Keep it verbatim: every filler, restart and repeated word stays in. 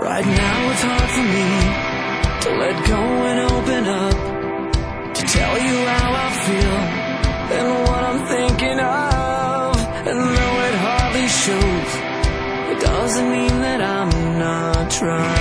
Right now it's hard for me to let go and open up, to tell you how I feel and what I'm thinking of. And though it hardly shows, it doesn't mean that I'm not trying.